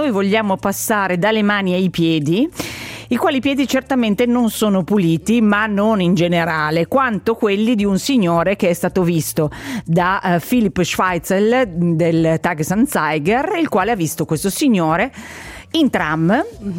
noi vogliamo passare dalle mani ai piedi, i quali piedi certamente non sono puliti, ma non in generale, quanto quelli di un signore che è stato visto da Philipp Schweitzer del Tages-Anzeiger, il quale ha visto questo signore in tram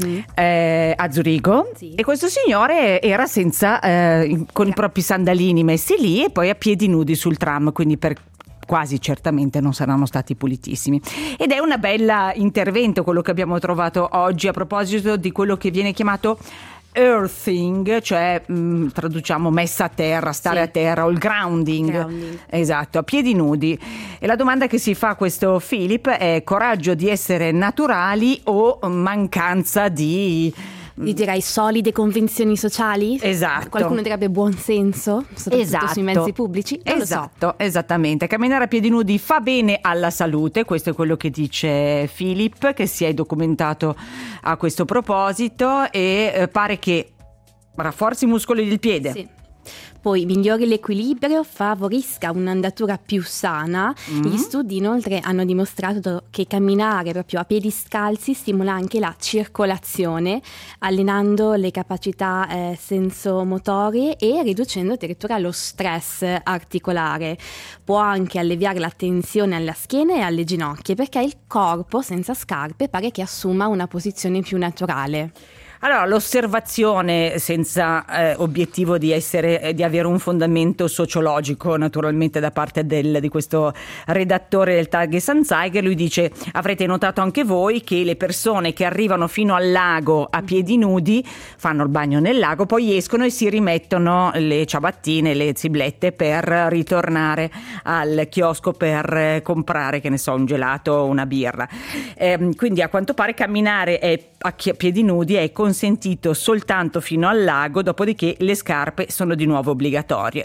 a Zurigo, sì. E questo signore era senza con i propri sandalini messi lì e poi a piedi nudi sul tram, quindi quasi certamente non saranno stati pulitissimi. Ed è una bella intervento quello che abbiamo trovato oggi a proposito di quello che viene chiamato earthing, cioè traduciamo messa a terra, stare a terra, o il grounding. Esatto, a piedi nudi. E la domanda che si fa questo Philipp è: coraggio di essere naturali o mancanza di... Io direi solide convenzioni sociali? Esatto. Qualcuno direbbe buon senso, soprattutto sui mezzi pubblici? Non esatto, lo so. Esattamente. Camminare a piedi nudi fa bene alla salute, questo è quello che dice Philipp, che si è documentato a questo proposito, e pare che rafforzi i muscoli del piede. Sì. Poi migliori l'equilibrio, favorisca un'andatura più sana. Gli studi inoltre hanno dimostrato che camminare proprio a piedi scalzi stimola anche la circolazione, allenando le capacità sensomotorie e riducendo addirittura lo stress articolare. Può anche alleviare la tensione alla schiena e alle ginocchia, perché il corpo senza scarpe pare che assuma una posizione più naturale. Allora, l'osservazione senza obiettivo di avere un fondamento sociologico, naturalmente, da parte di questo redattore del Tages-Anzeiger. Lui dice: avrete notato anche voi che le persone che arrivano fino al lago a piedi nudi fanno il bagno nel lago, poi escono e si rimettono le ciabattine, le ziblette per ritornare al chiosco per comprare, che ne so, un gelato o una birra. Quindi a quanto pare camminare a piedi nudi è consentito soltanto fino al lago, dopodiché le scarpe sono di nuovo obbligatorie.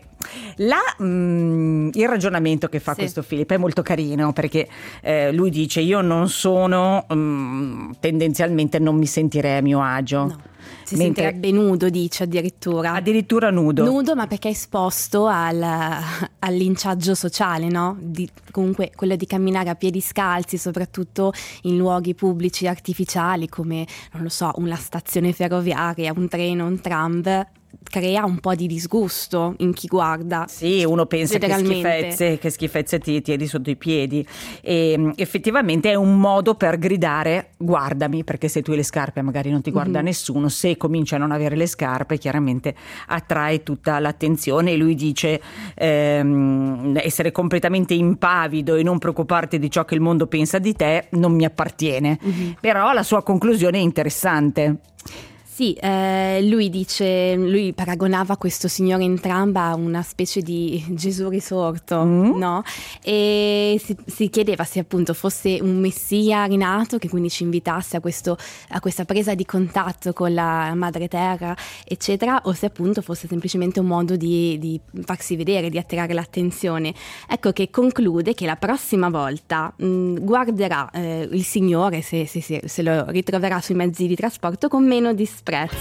Il ragionamento che fa questo Philipp è molto carino, perché lui dice: io non sono tendenzialmente non mi sentirei a mio agio. No. Si sentirebbe nudo, dice addirittura nudo, ma perché è esposto al linciaggio sociale, no? Comunque quello di camminare a piedi scalzi, soprattutto in luoghi pubblici artificiali come, non lo so, una stazione ferroviaria, un treno, un tram, crea un po' di disgusto in chi guarda. Sì, uno pensa che schifezze ti tieni sotto i piedi, e effettivamente è un modo per gridare: guardami, perché se tu hai le scarpe magari non ti guarda nessuno. Se cominci a non avere le scarpe, chiaramente attrae tutta l'attenzione, e lui dice essere completamente impavido e non preoccuparti di ciò che il mondo pensa di te non mi appartiene. Però la sua conclusione è interessante. Sì, lui paragonava questo signore in tram a una specie di Gesù risorto, no? E si chiedeva se appunto fosse un messia rinato, che quindi ci invitasse a questa presa di contatto con la madre terra, eccetera, o se appunto fosse semplicemente un modo di farsi vedere, di attirare l'attenzione. Ecco che conclude che la prossima volta guarderà il signore, se lo ritroverà sui mezzi di trasporto, con meno disprezzo.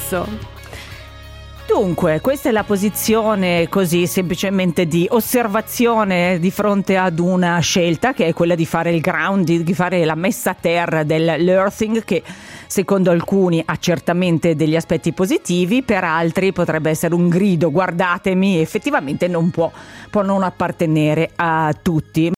Dunque, questa è la posizione così semplicemente di osservazione di fronte ad una scelta, che è quella di fare il grounding, di fare la messa a terra dell'earthing, che secondo alcuni ha certamente degli aspetti positivi, per altri potrebbe essere un grido: guardatemi. Effettivamente può non appartenere a tutti.